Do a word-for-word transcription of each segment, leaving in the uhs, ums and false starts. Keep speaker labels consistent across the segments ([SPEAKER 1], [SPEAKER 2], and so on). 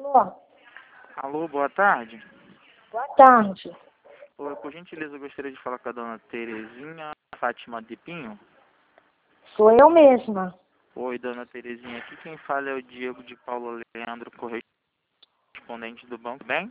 [SPEAKER 1] Alô?
[SPEAKER 2] Alô, boa tarde.
[SPEAKER 1] Boa tarde.
[SPEAKER 2] Oi, por gentileza, eu gostaria de falar com a dona Terezinha Fátima de Pinho.
[SPEAKER 1] Sou eu mesma.
[SPEAKER 2] Oi, dona Terezinha. Aqui quem fala é o Diego de Paulo Leandro, correspondente do banco. Bem?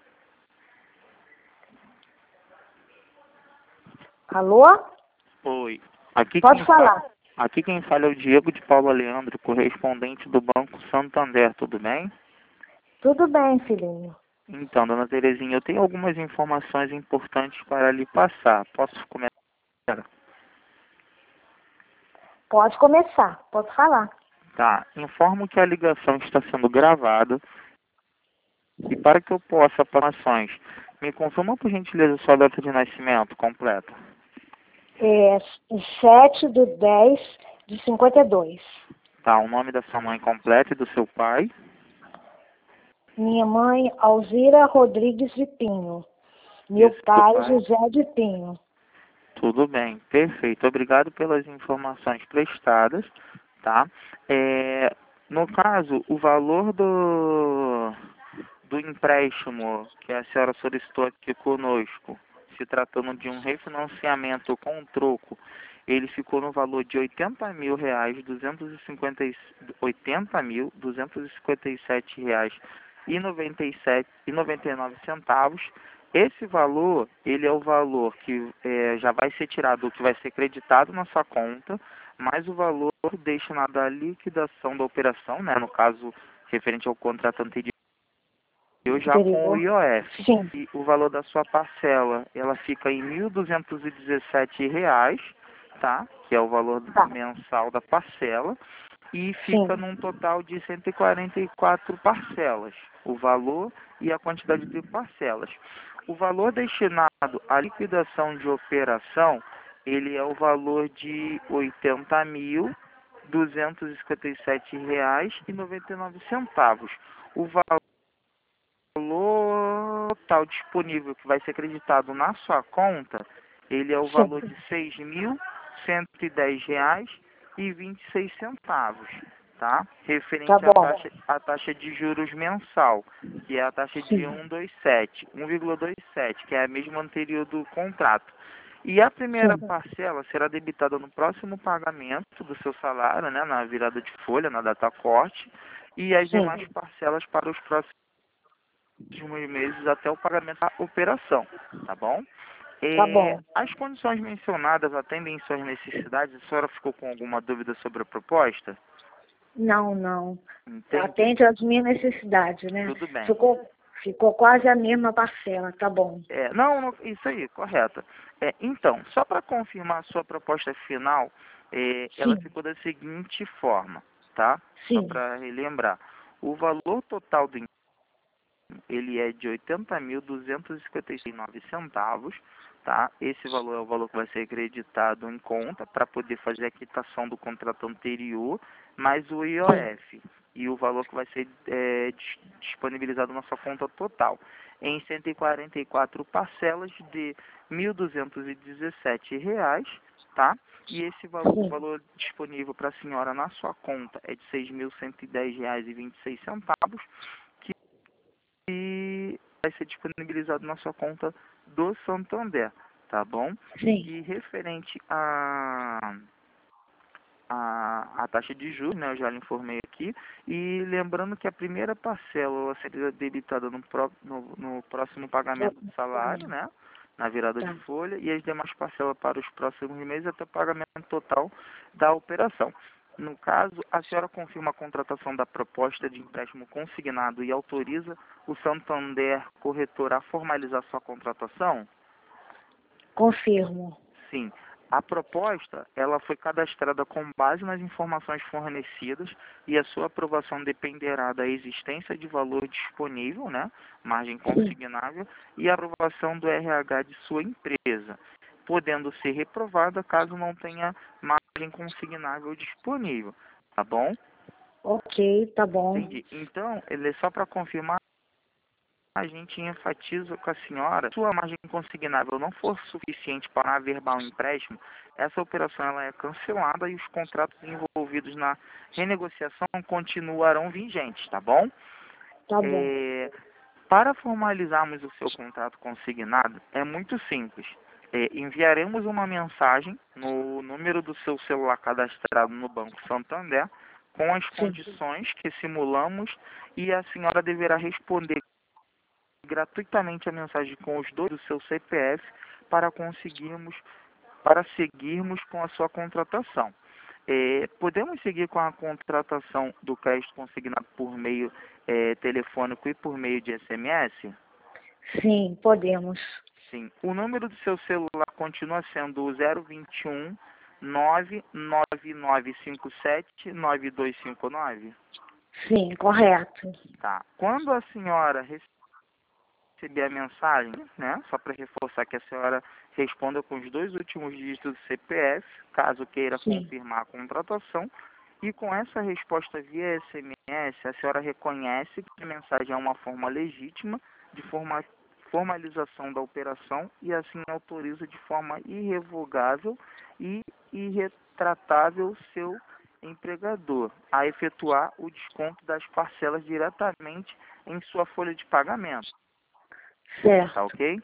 [SPEAKER 1] Alô?
[SPEAKER 2] Oi. Aqui
[SPEAKER 1] Pode
[SPEAKER 2] quem
[SPEAKER 1] falar.
[SPEAKER 2] Fala, aqui quem fala é o Diego de Paulo Leandro, correspondente do Banco Santander. Tudo bem?
[SPEAKER 1] Tudo bem, filhinho.
[SPEAKER 2] Então, dona Terezinha, eu tenho algumas informações importantes para lhe passar. Posso começar?
[SPEAKER 1] Pode começar. Pode falar.
[SPEAKER 2] Tá. Informo que a ligação está sendo gravada e para que eu possa informações, me confirma por gentileza sua data de nascimento completa.
[SPEAKER 1] É sete de dez de cinquenta e dois.
[SPEAKER 2] Tá. O nome da sua mãe completa e do seu pai.
[SPEAKER 1] Minha mãe, Alzira Rodrigues de Pinho. Meu
[SPEAKER 2] Isso, do
[SPEAKER 1] pai,
[SPEAKER 2] pai.
[SPEAKER 1] José de Pinho.
[SPEAKER 2] Tudo bem, perfeito. Obrigado pelas informações prestadas, tá? É, no caso, o valor do, do empréstimo que a senhora solicitou aqui conosco, se tratando de um refinanciamento com troco, ele ficou no valor de oitenta mil reais, duzentos e cinquenta e oitenta mil duzentos e cinquenta e sete reais e noventa e sete e noventa e nove centavos. Esse valor, ele é o valor que é, já vai ser tirado, que vai ser creditado na sua conta, mais o valor destinado à liquidação da operação, né, no caso referente ao contrato anterior, já com o
[SPEAKER 1] Interior.
[SPEAKER 2] I O F.
[SPEAKER 1] Sim.
[SPEAKER 2] E o valor da sua parcela, ela fica em mil duzentos e dezessete reais, tá? Que é o valor
[SPEAKER 1] Tá.
[SPEAKER 2] mensal da parcela. E
[SPEAKER 1] Sim.
[SPEAKER 2] fica num total de cento e quarenta e quatro parcelas, o valor e a quantidade de parcelas. O valor destinado à liquidação de operação, ele é o valor de oitenta mil duzentos e cinquenta e sete reais e noventa e nove centavos. O valor total disponível que vai ser acreditado na sua conta, ele é o valor
[SPEAKER 1] Sim.
[SPEAKER 2] de seis mil cento e dez reais e vinte e seis centavos, tá?
[SPEAKER 1] Tá
[SPEAKER 2] Referente à
[SPEAKER 1] bom.
[SPEAKER 2] taxa, à taxa de juros mensal, que é a taxa de
[SPEAKER 1] Sim.
[SPEAKER 2] um vírgula vinte e sete, um vírgula vinte e sete, que é a mesma anterior do contrato. E a primeira
[SPEAKER 1] Sim.
[SPEAKER 2] parcela será debitada no próximo pagamento do seu salário, né, na virada de folha, na data corte, e as
[SPEAKER 1] Sim.
[SPEAKER 2] demais parcelas para os próximos meses até o pagamento da operação, tá bom?
[SPEAKER 1] Tá
[SPEAKER 2] É,
[SPEAKER 1] bom.
[SPEAKER 2] as condições mencionadas atendem suas necessidades? A senhora ficou com alguma dúvida sobre a proposta?
[SPEAKER 1] Não, não.
[SPEAKER 2] Entendi.
[SPEAKER 1] Atende às minhas necessidades, né?
[SPEAKER 2] Tudo bem.
[SPEAKER 1] Ficou, ficou quase a mesma parcela, tá bom.
[SPEAKER 2] É, não, não, isso aí, correto. É, então, só para confirmar a sua proposta final, é, ela
[SPEAKER 1] Sim,
[SPEAKER 2] ficou da seguinte forma, tá? Só
[SPEAKER 1] sim,
[SPEAKER 2] para relembrar. O valor total do ele é de oitenta mil duzentos e cinquenta e nove centavos, tá? Esse valor é o valor que vai ser acreditado em conta para poder fazer a quitação do contrato anterior, mais o I O
[SPEAKER 1] sim,
[SPEAKER 2] F e o valor que vai ser é, dis- disponibilizado na sua conta total, em cento e quarenta e quatro parcelas de mil duzentos e dezessete reais, tá? E esse valor, o
[SPEAKER 1] sim.
[SPEAKER 2] valor disponível para a senhora na sua conta é de seis mil cento e dez reais e vinte e seis centavos, e vai ser disponibilizado na sua conta do Santander, tá bom?
[SPEAKER 1] Sim,
[SPEAKER 2] E referente a a, a taxa de juros, né, eu já lhe informei aqui, e lembrando que a primeira parcela ela seria debitada no, pró- no, no próximo pagamento do salário, né, na virada de
[SPEAKER 1] tá.
[SPEAKER 2] folha, e as demais parcelas para os próximos meses até o pagamento total da operação. No caso, a senhora confirma a contratação da proposta de empréstimo consignado e autoriza o Santander Corretor a formalizar sua contratação?
[SPEAKER 1] Confirmo.
[SPEAKER 2] Sim. A proposta, ela foi cadastrada com base nas informações fornecidas e a sua aprovação dependerá da existência de valor disponível, né, margem
[SPEAKER 1] Sim.
[SPEAKER 2] consignável, e a aprovação do R H de sua empresa, podendo ser reprovada caso não tenha margem consignável disponível, tá bom?
[SPEAKER 1] Ok, tá bom.
[SPEAKER 2] Entendi. Então, ele é só para confirmar, a gente enfatiza com a senhora, se sua margem consignável não for suficiente para averbar um empréstimo, essa operação ela é cancelada e os contratos envolvidos na renegociação continuarão vigentes, tá bom?
[SPEAKER 1] Tá bom.
[SPEAKER 2] É, para formalizarmos o seu contrato consignado, é muito simples. É, enviaremos uma mensagem no número do seu celular cadastrado no Banco Santander com as
[SPEAKER 1] Sim.
[SPEAKER 2] condições que simulamos e a senhora deverá responder gratuitamente a mensagem com os dois do seu C P F para conseguirmos, para seguirmos com a sua contratação. É, podemos seguir com a contratação do crédito consignado por meio é, telefônico e por meio de S M S?
[SPEAKER 1] Sim, podemos.
[SPEAKER 2] Sim. O número do seu celular continua sendo o zero vinte e um, nove nove nove cinco sete, nove dois cinco nove?
[SPEAKER 1] Sim, correto.
[SPEAKER 2] Tá. Quando a senhora receber a mensagem, né, só para reforçar que a senhora responda com os dois últimos dígitos do C P F, caso queira
[SPEAKER 1] Sim.
[SPEAKER 2] confirmar a contratação, e com essa resposta via S M S, a senhora reconhece que a mensagem é uma forma legítima de forma, formalização da operação e assim autoriza de forma irrevogável e irretratável seu empregador a efetuar o desconto das parcelas diretamente em sua folha de pagamento.
[SPEAKER 1] Certo.
[SPEAKER 2] Tá ok?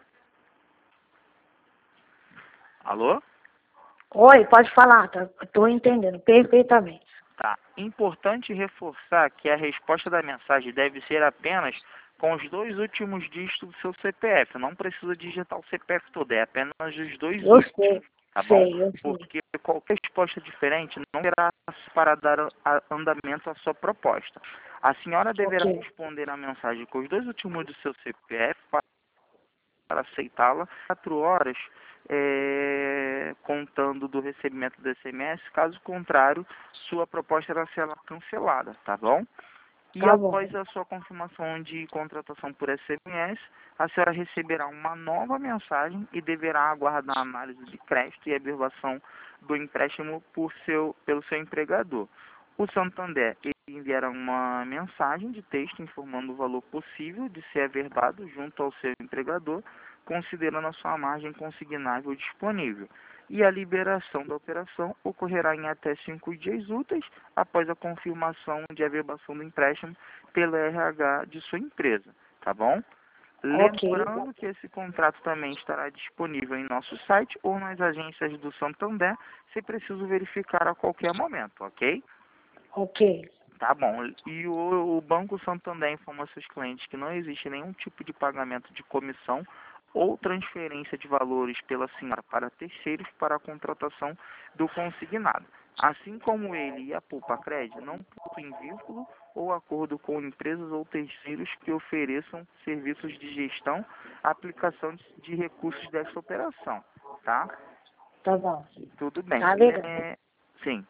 [SPEAKER 2] Alô?
[SPEAKER 1] Oi, pode falar, tá? Estou entendendo perfeitamente.
[SPEAKER 2] Tá. Importante reforçar que a resposta da mensagem deve ser apenas com os dois últimos dígitos do seu C P F. Não precisa digitar o C P F todo, é apenas os dois
[SPEAKER 1] Eu
[SPEAKER 2] últimos.
[SPEAKER 1] sei,
[SPEAKER 2] Tá bom?
[SPEAKER 1] sei, eu sei.
[SPEAKER 2] Porque qualquer resposta diferente não será para dar a- andamento à sua proposta. A senhora deverá
[SPEAKER 1] Ok,
[SPEAKER 2] responder a mensagem com os dois últimos do seu C P F para para aceitá-la quatro horas é, contando do recebimento do S M S, caso contrário, sua proposta irá ser cancelada, tá bom? E
[SPEAKER 1] tá bom.
[SPEAKER 2] após a sua confirmação de contratação por S M S, a senhora receberá uma nova mensagem e deverá aguardar a análise de crédito e averbação do empréstimo por seu, pelo seu empregador. O Santander enviará uma mensagem de texto informando o valor possível de ser averbado junto ao seu empregador, considerando a sua margem consignável disponível. E a liberação da operação ocorrerá em até cinco dias úteis após a confirmação de averbação do empréstimo pelo R H de sua empresa, tá bom?
[SPEAKER 1] Ok,
[SPEAKER 2] Lembrando que esse contrato também estará disponível em nosso site ou nas agências do Santander, se preciso verificar a qualquer momento, ok?
[SPEAKER 1] ok.
[SPEAKER 2] Tá bom. E o, o Banco Santander informa seus clientes que não existe nenhum tipo de pagamento de comissão ou transferência de valores pela senhora para terceiros para a contratação do consignado. Assim como ele e a Poupa Cred não possuem vínculo ou acordo com empresas ou terceiros que ofereçam serviços de gestão, aplicação de recursos dessa operação, tá?
[SPEAKER 1] Tá bom.
[SPEAKER 2] Tudo bem.
[SPEAKER 1] Tá legal.
[SPEAKER 2] É, sim.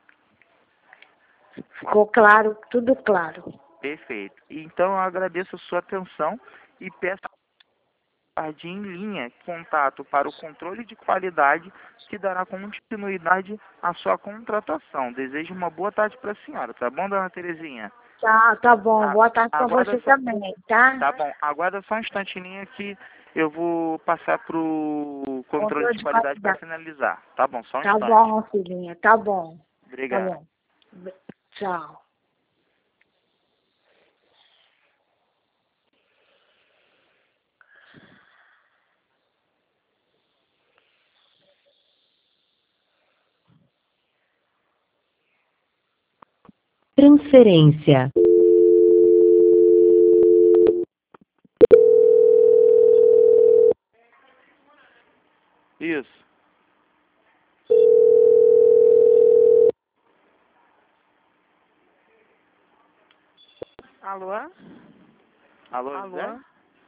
[SPEAKER 1] Ficou claro, tudo claro.
[SPEAKER 2] Perfeito. Então eu agradeço a sua atenção e peço a Jardim em linha contato para o controle de qualidade que dará continuidade à sua contratação. Desejo uma boa tarde para a senhora, tá bom, dona Terezinha?
[SPEAKER 1] Tá, tá bom.
[SPEAKER 2] A-
[SPEAKER 1] Boa tarde pra
[SPEAKER 2] Aguarda
[SPEAKER 1] você
[SPEAKER 2] só,
[SPEAKER 1] também, tá?
[SPEAKER 2] tá bom, aguarda só um instante em linha que eu vou passar para o controle
[SPEAKER 1] Controle
[SPEAKER 2] de
[SPEAKER 1] de
[SPEAKER 2] qualidade para
[SPEAKER 1] qualidade.
[SPEAKER 2] finalizar. Tá bom, só um
[SPEAKER 1] Tá
[SPEAKER 2] instante.
[SPEAKER 1] bom, filhinha, tá bom. Tá
[SPEAKER 2] Obrigado.
[SPEAKER 1] bom. Tchau.
[SPEAKER 3] Transferência.
[SPEAKER 2] Isso.
[SPEAKER 4] Alô?
[SPEAKER 2] Alô, José?
[SPEAKER 4] Alô?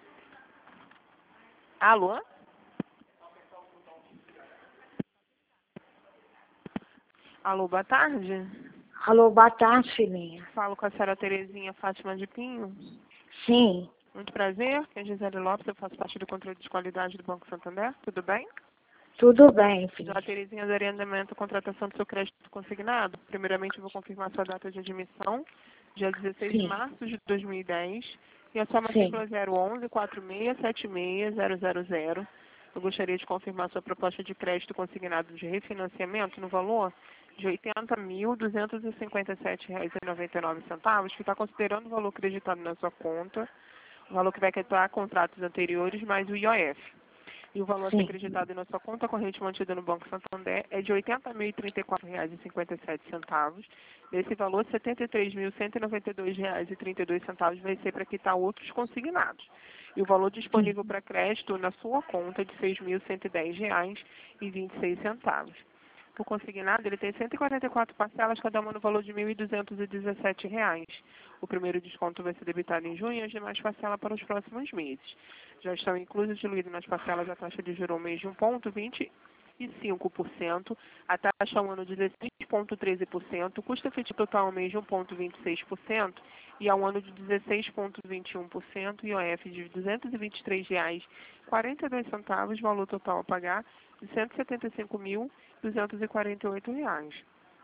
[SPEAKER 4] Alô? Alô, boa tarde.
[SPEAKER 1] Alô, boa tarde, filhinha.
[SPEAKER 4] Falo com a senhora Terezinha Fátima de Pinho.
[SPEAKER 1] Sim,
[SPEAKER 4] Muito prazer, é Gisele Lopes, eu faço parte do controle de qualidade do Banco Santander. Tudo bem?
[SPEAKER 1] tudo bem, filhinha.
[SPEAKER 4] Senhora Terezinha, daria andamento à contratação do seu crédito consignado. Primeiramente, eu vou confirmar sua data de admissão, dia dezesseis de
[SPEAKER 1] Sim,
[SPEAKER 4] março de dois mil e dez, e a sua
[SPEAKER 1] sim.
[SPEAKER 4] matrícula zero onze, quatro seis sete seis, zero zero zero. Eu gostaria de confirmar sua proposta de crédito consignado de refinanciamento no valor de oitenta mil, duzentos e cinquenta e sete reais e noventa e nove centavos, que está considerando o valor acreditado na sua conta, o valor que vai quitar contratos anteriores, mais o I O F. E o valor a ser
[SPEAKER 1] Sim.
[SPEAKER 4] acreditado na sua conta corrente mantida no Banco Santander é de oitenta mil e trinta e quatro reais e cinquenta e sete centavos. Desse valor, setenta e três mil cento e noventa e dois reais e trinta e dois centavos vai ser para quitar outros consignados. E o valor disponível para crédito na sua conta é de seis mil cento e dez reais e vinte e seis centavos. O consignado, ele tem cento e quarenta e quatro parcelas, cada uma no valor de mil e duzentos e dezessete reais. O primeiro desconto vai ser debitado em junho e as demais parcelas para os próximos meses. Já estão inclusas diluídas nas parcelas a taxa de juros ao mês de um vírgula vinte e cinco por cento, a taxa ao ano de dezesseis vírgula treze por cento, o custo efetivo total ao mês de um vírgula vinte e seis por cento e ao ano de dezesseis vírgula vinte e um por cento, I O F de duzentos e vinte e três reais e quarenta e dois centavos, valor total a pagar de cento e setenta e cinco mil duzentos e quarenta e oito reais.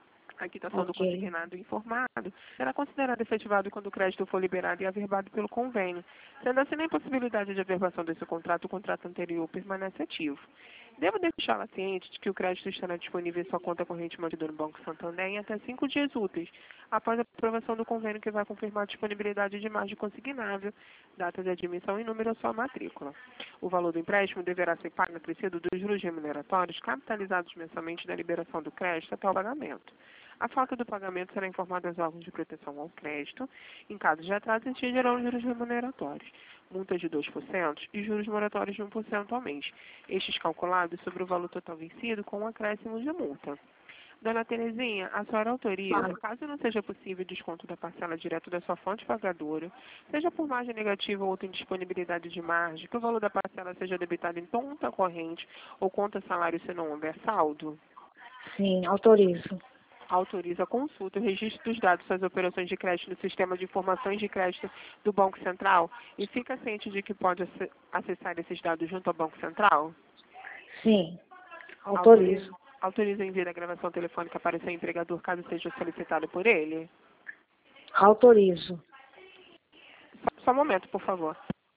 [SPEAKER 4] A quitação do
[SPEAKER 1] Ok.
[SPEAKER 4] consignado informado será considerado efetivado quando o crédito for liberado e averbado pelo convênio. Sendo assim, na impossibilidade de averbação desse contrato, o contrato anterior permanece ativo. Devo deixá-la ciente de que o crédito estará disponível em sua conta corrente mantida no Banco Santander em até cinco dias úteis, após a aprovação do convênio que vai confirmar a disponibilidade de margem consignável, data de admissão e número à sua matrícula. O valor do empréstimo deverá ser pago acrescido dos juros remuneratórios capitalizados mensalmente da liberação do crédito até o pagamento. A falta do pagamento será informada aos órgãos de proteção ao crédito. Em caso de atraso, exigirão juros remuneratórios, multas de dois por cento e juros moratórios de um por cento ao mês, estes calculados sobre o valor total vencido com um acréscimo de multa. Dona Terezinha, a senhora autoriza, caso não seja possível o desconto da parcela direto da sua fonte pagadora, seja por margem negativa ou outra indisponibilidade de margem, que o valor da parcela seja debitado em conta corrente ou conta salário se não houver saldo?
[SPEAKER 1] Sim, autorizo.
[SPEAKER 4] Autoriza a consulta e o registro dos dados das operações de crédito no sistema de informações de crédito do Banco Central e fica ciente de que pode acessar esses dados junto ao Banco Central?
[SPEAKER 1] Sim, autorizo.
[SPEAKER 4] Autoriza o envio da gravação telefônica para o seu empregador caso seja solicitado por ele?
[SPEAKER 1] Autorizo.
[SPEAKER 4] Só, só um momento, por favor.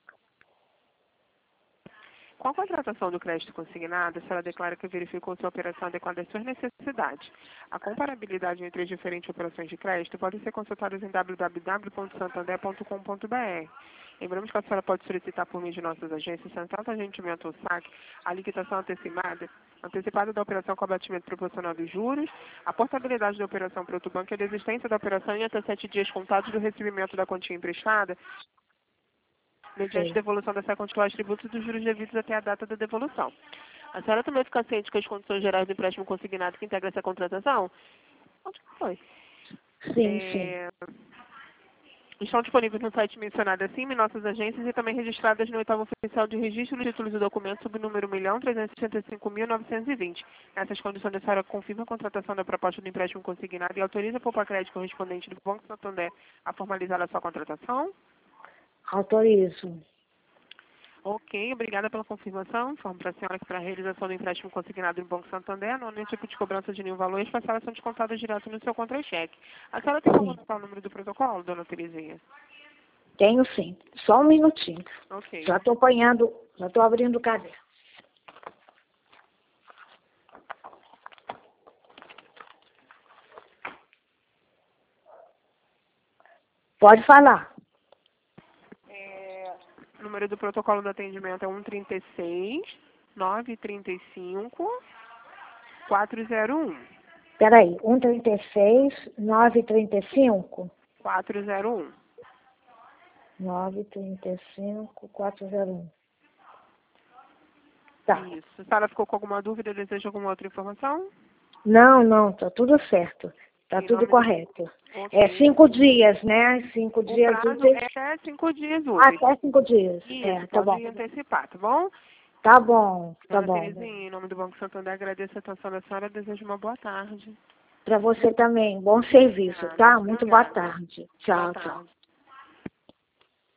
[SPEAKER 4] Com a contratação do crédito consignado, a senhora declara que verificou sua operação adequada às suas necessidades. A comparabilidade entre as diferentes operações de crédito pode ser consultada em w w w ponto santander ponto com ponto b r. Lembramos que a senhora pode solicitar por meio de nossas agências Central de Agendamento ou S A C a liquidação antecipada, antecipada da operação com abatimento proporcional dos juros, a portabilidade da operação para outro banco e a desistência da operação em até sete dias contados do recebimento da quantia emprestada, mediante
[SPEAKER 1] Sim.
[SPEAKER 4] devolução dessa quantia aos tributos dos juros devidos até a data da devolução. A senhora também fica ciente que as condições gerais do empréstimo consignado que integra essa contratação? Onde foi?
[SPEAKER 1] Sim,
[SPEAKER 4] É... Estão disponíveis no site mencionado acima, em nossas agências e também registradas no oitavo oficial de registro de títulos e documentos sob o número um milhão trezentos e sessenta e cinco mil novecentos e vinte. Nessas condições, a senhora confirma a contratação da proposta do empréstimo consignado e autoriza a poupa crédito correspondente do Banco Santander a formalizar a sua contratação?
[SPEAKER 1] sim. Autorizo.
[SPEAKER 4] Ok, obrigada pela confirmação. Informo para a senhora que para a realização do empréstimo consignado no Banco Santander, não há nenhum tipo de cobrança de nenhum valor e as parcelas são descontadas direto no seu contra-cheque. A senhora tem como
[SPEAKER 1] Sim.
[SPEAKER 4] anotar o número do protocolo, dona Terezinha?
[SPEAKER 1] Tenho sim. Só um minutinho.
[SPEAKER 4] Ok.
[SPEAKER 1] Já estou apanhando, já estou abrindo o caderno. Pode falar.
[SPEAKER 4] O número do protocolo do atendimento é um trinta e seis, nove trinta e cinco, quatro zero um.
[SPEAKER 1] Peraí, um trinta e seis, nove trinta e cinco?
[SPEAKER 4] quatro zero um.
[SPEAKER 1] nove trinta e cinco, quatro zero um. Tá.
[SPEAKER 4] Isso. A senhora ficou com alguma dúvida? Deseja alguma outra informação?
[SPEAKER 1] Não, não, tá tudo certo. Tá
[SPEAKER 4] Em
[SPEAKER 1] tudo
[SPEAKER 4] nome
[SPEAKER 1] correto.
[SPEAKER 4] Ok.
[SPEAKER 1] É cinco dias, né? Cinco
[SPEAKER 4] O
[SPEAKER 1] dias
[SPEAKER 4] prazo
[SPEAKER 1] úteis.
[SPEAKER 4] é até cinco dias úteis.
[SPEAKER 1] Até cinco dias.
[SPEAKER 4] Isso,
[SPEAKER 1] É, tá
[SPEAKER 4] pode
[SPEAKER 1] bom.
[SPEAKER 4] antecipar, tá bom?
[SPEAKER 1] Tá bom, tá
[SPEAKER 4] Dona
[SPEAKER 1] bom.
[SPEAKER 4] Terezinha, em nome do Banco Santander, agradeço a atenção da senhora e desejo uma boa tarde.
[SPEAKER 1] Pra você também. Bom serviço,
[SPEAKER 4] Obrigada.
[SPEAKER 1] tá? Muito boa
[SPEAKER 4] Obrigada.
[SPEAKER 1] tarde.
[SPEAKER 4] Boa
[SPEAKER 1] Tchau, tchau.
[SPEAKER 4] tarde.